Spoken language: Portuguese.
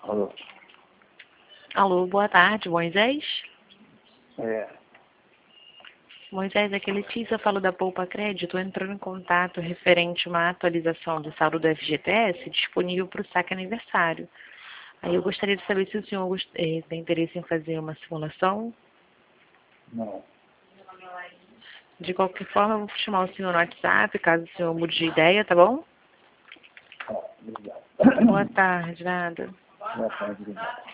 Alô? Alô, boa tarde, Moisés? É. Moisés, aqui é Letícia, falo da Poupa Crédito, entrando em contato referente a uma atualização do saldo do FGTS disponível para o saque aniversário. Aí eu gostaria de saber se o senhor tem interesse em fazer uma simulação. Não. De qualquer forma, eu vou chamar o senhor no WhatsApp, caso o senhor mude de ideia, tá bom? Tá, obrigado. Boa tarde, nada. Boa tarde, obrigado.